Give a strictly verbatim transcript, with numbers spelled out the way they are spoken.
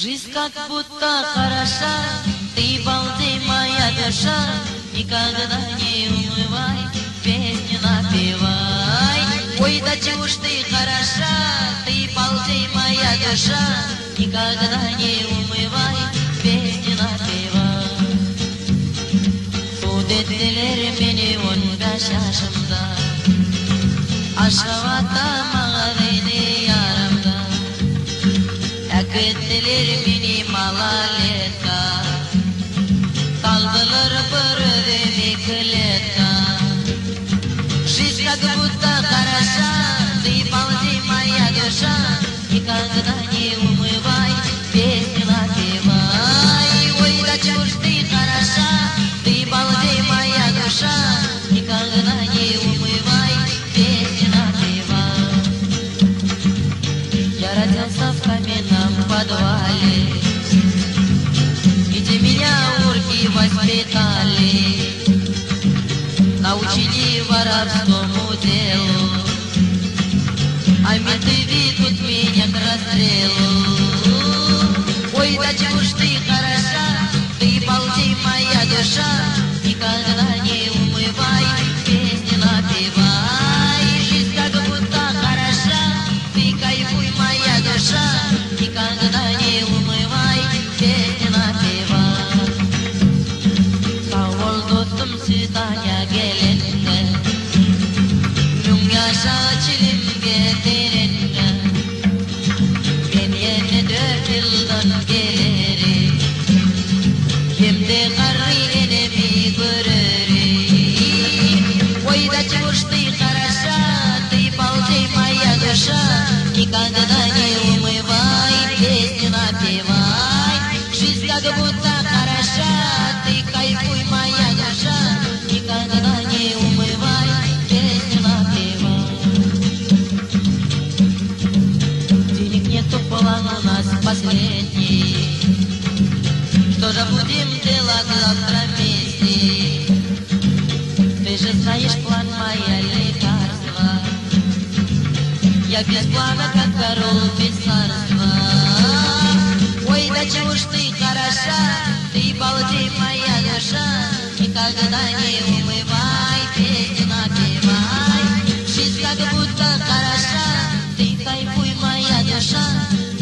Жизнь как будто хороша, ты балдей, моя душа, никогда не умывай, песни напевай. Ой, да чего ж ты хороша, ты балдей, моя душа, никогда не умывай, песни напевай. Sudeettiler beni on beş yaşımda, aşkavata mağaraydı yaramda. Akıttiler beni malaleta, kaldılar bırdı mikleta. Жизнь как будто хороша, ты балди, моя душа, никогда не умывай, песни напевай. Ой, да чего ж ты хороша, ты балди, моя душа, никогда не умывай, песни напевай. Я родился в каменном подвале, где меня урки воспитали, научили воровскому делу, а менты ведут меня к расстрелу. Ой, да чего ж ты хороша, ты балди, моя душа, никогда не умывай, песни напевай. Жизнь как будто хороша, ты кайфуй, моя душа, никогда не умывай, песни напевай. Sağ dostum Südanya gelince, Nüm yaşa çilim getirince, ben yeni dört yıldan gelirim, şimdi karri enemi görürüm. Oy da чего ж ты хороша, ты балди, моя душа, никогда не умывай, песни напевай. Жизнь как будто хороша, ты кайфуй, моя душа, никогда не умывай, песни напевай. Денег нету, план у нас последний, что же будем делать завтра вместе? Ты же знаешь план, моя лекарства, я без плана, как король без царства. Ой, да чего ж ты хороша, ты балди, моя душа, никогда не умывай, песни напевай. Жизнь как будто хороша, ты кайфуй, моя душа,